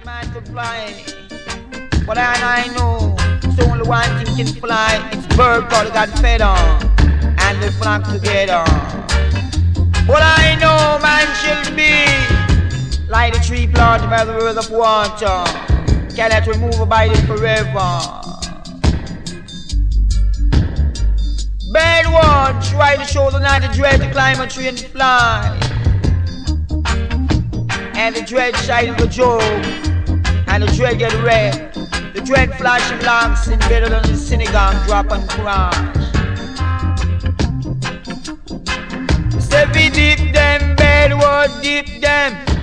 man could fly, but I know it's only one thing can fly. It's bird called got feather, and they flock together. But I know man should be like the tree planted by the rivers of water, cannot remove abide it forever. Bad one try to show the night the dread to climb a tree and fly, and the dread shine the joke, and the dread get red. The dread flashing lamps in better than the synagogue drop and crash. Step it deep them, bad word deep them.